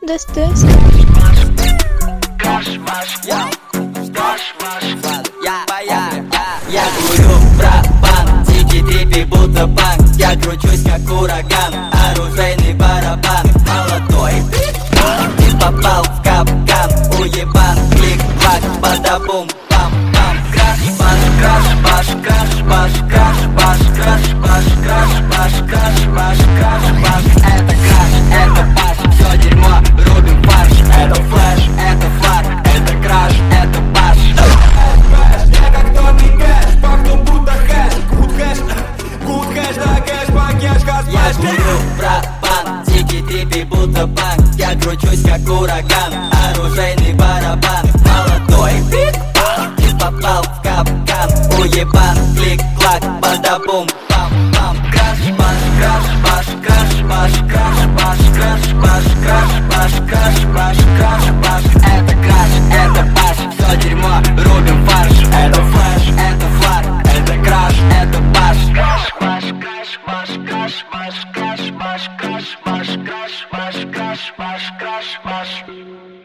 Дестес. Я курю про банк, дикий трипи будто банк. Я кручусь как ураган, оружейный барабан. Молодой ты попал в капкан, уебан, клик-клак, бада-бум, пам-пам. Краш-баш, краш-баш, краш-баш, краш-баш, краш-баш, краш-баш, краш-баш, краш-баш. Это краш, это баш, все дерьмо, рубим фарш. Это флэш, это флаг, это краш, это баш. Я как тонный кэш, пахну будто хэш. Гуд хэш, да кэш, пакеш, газ, Я курю про дикий трипи будто банк. Я кручусь как ураган, оружейный барабан. Молодой ты попал в капкан, уебан, клик-клак, бада-бум, пам-пам. Краш-баш, краш-баш, краш-баш, краш-баш, краш-баш, краш-баш, краш-баш, краш-баш. Это краш, это баш, все дерьмо, рубим фарш. Это флэш, это флаг, это краш, это баш. Краш-баш, краш-баш, краш-баш, краш-баш, краш-баш, краш-баш, краш-баш, краш-баш.